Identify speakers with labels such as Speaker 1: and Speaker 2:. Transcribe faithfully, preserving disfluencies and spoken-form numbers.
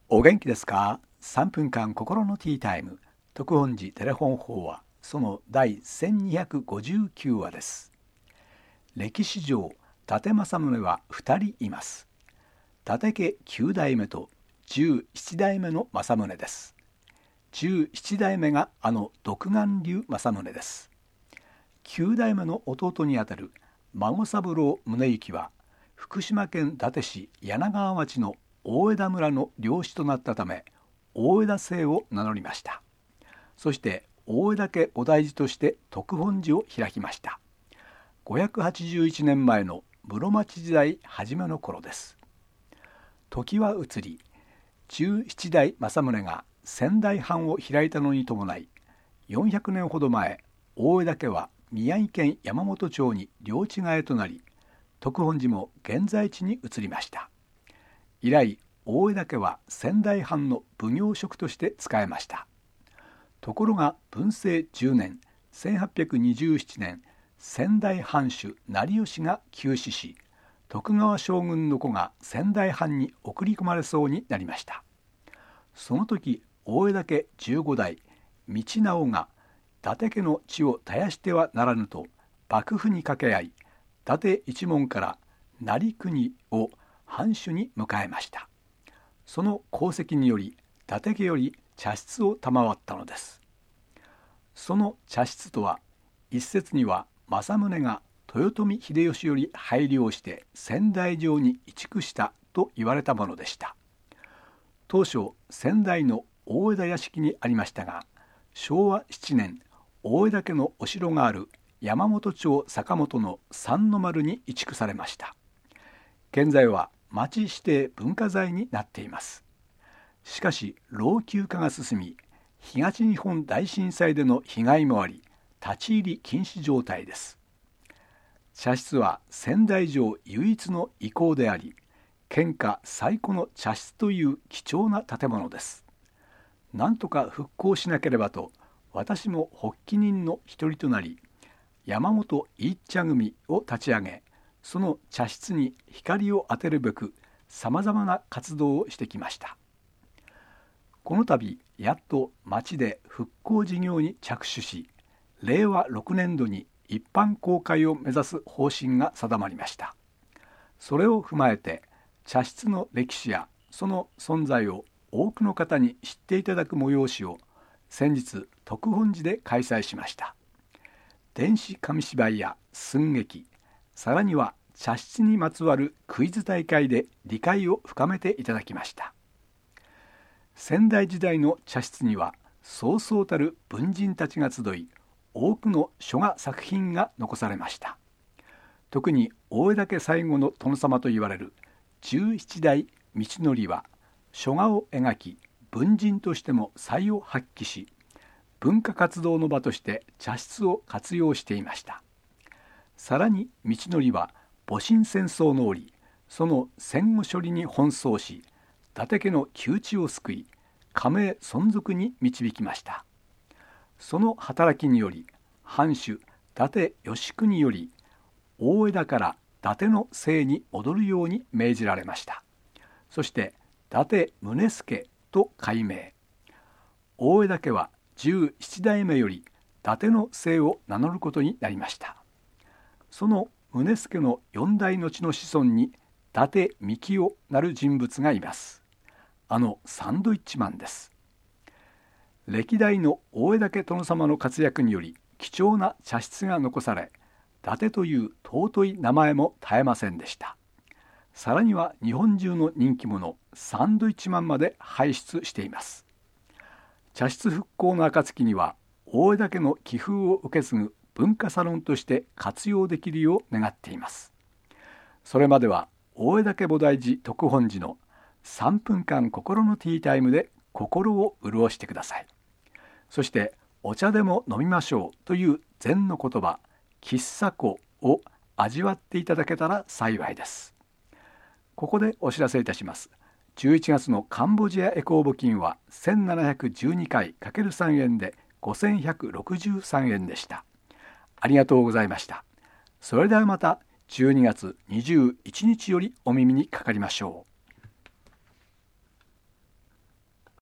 Speaker 1: お元気ですか？さんぷんかん心のティータイム、徳本寺テレフォン法話、その第せんにひゃくごじゅうきゅうわです。歴史上、伊達政宗はふたりいます。伊達家きゅうだいめとじゅうななだいめの政宗です。じゅうななだいめがあの独眼竜政宗です。きゅうだいめの弟にあたる孫三郎宗行は、福島県伊達市柳川町の大枝村の領主となったため、大枝姓を名乗りました。そして大枝家菩提寺として徳本寺を開きました。ごひゃくはちじゅういちねんまえの室町時代初めの頃です。時は移り、じゅうななだい政宗が仙台藩を開いたのに伴い、よんひゃくねんほど前、大枝家は宮城県山本町に領地替えとなり、徳本寺も現在地に移りました。以来、大枝家は仙台藩の奉行職として仕えました。ところが文政じゅうねん、せんはっぴゃくにじゅうななねん、仙台藩主成吉が急死し、徳川将軍の子が仙台藩に送り込まれそうになりました。その時、大枝家じゅうごだい、道直が伊達家の地を絶やしてはならぬと幕府に掛け合い、伊達一門から成国を藩主に迎えました。その功績により、伊達家より茶室を賜ったのです。その茶室とは、一説には政宗が豊臣秀吉より拝領して仙台城に移築したと言われたものでした。当初、仙台の大枝屋敷にありましたが、しょうわななねん、大枝家のお城がある山本町坂本の三の丸に移築されました。現在は町指定文化財になっています。しかし老朽化が進み、東日本大震災での被害もあり、立ち入り禁止状態です。茶室は仙台城唯一の遺構であり、県下最古の茶室という貴重な建物です。なんとか復興しなければと、私も発起人の一人となり、山本一茶組を立ち上げ、その茶室に光を当てるべくさまざまな活動をしてきました。この度、やっと町で復興事業に着手し、れいわろくねんどに一般公開を目指す方針が定まりました。それを踏まえて、茶室の歴史やその存在を多くの方に知っていただく催しを先日徳本寺で開催しました。電子紙芝居や寸劇、さらには茶室にまつわるクイズ大会で理解を深めていただきました。仙台時代の茶室にはそうそうたる文人たちが集い、多くの書画作品が残されました。特に大枝家最後の殿様といわれるじゅうななだい道則は、書画を描き文人としても才を発揮し、文化活動の場として茶室を活用していました。さらに道則は戊辰戦争の折、その戦後処理に奔走し、伊達家の窮地を救い、家名存続に導きました。その働きにより、藩主伊達義国より大枝から伊達の姓に戻るように命じられました。そして伊達宗助と改名。大枝家はじゅうななだいめより伊達の姓を名乗ることになりました。その宗助のよんだいのちの子孫に伊達幹夫なる人物がいます。あのサンドイッチマンです。歴代の大枝家殿様の活躍により、貴重な茶室が残され、伊達という尊い名前も絶えませんでした。さらには日本中の人気者サンドイッチマンまで輩出しています。茶室復興の暁には、大枝家の気風を受け継ぐ文化サロンとして活用できるよう願っています。それまでは大枝家菩提寺徳本寺のさんぷんかん心のティータイムで心を潤してください。そしてお茶でも飲みましょうという禅の言葉、喫茶湖を味わっていただけたら幸いです。ここでお知らせいたします。じゅういちがつのカンボジアエコー募金はせんななひゃくじゅうにかい ×さん 円でごせんひゃくろくじゅうさんえんでした。ありがとうございました。それではまたじゅうにがつにじゅういちにちよりお耳にかかりましょう。